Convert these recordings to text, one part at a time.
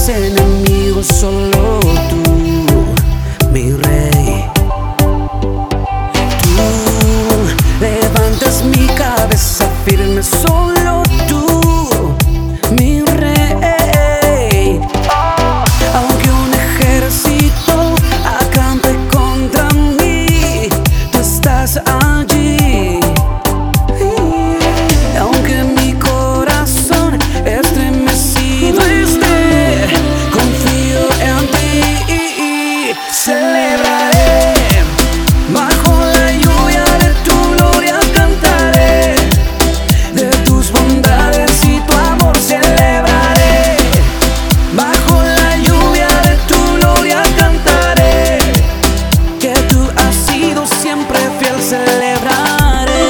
mis enemigos, solo tú, mi rey. Tú levantas mi cabeza firme, solo tú, mi rey. Aunque un ejército acampe contra mí, tú estás allí. Aunque mi corazón estremecido esté, confío en ti. Celebraré bajo la lluvia de tu gloria, cantaré de tus bondades y tu amor. Celebraré bajo la lluvia de tu gloria, cantaré que tú has sido siempre fiel. Celebraré.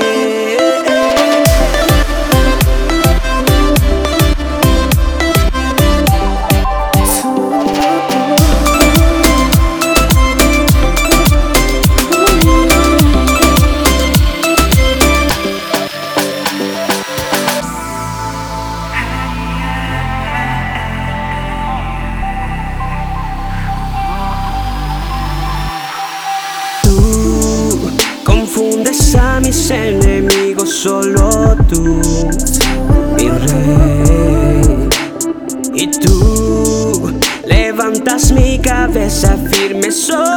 Tú confundes a mis enemigos, solo tú, mi rey. Y tú levantas mi cabeza firme, solo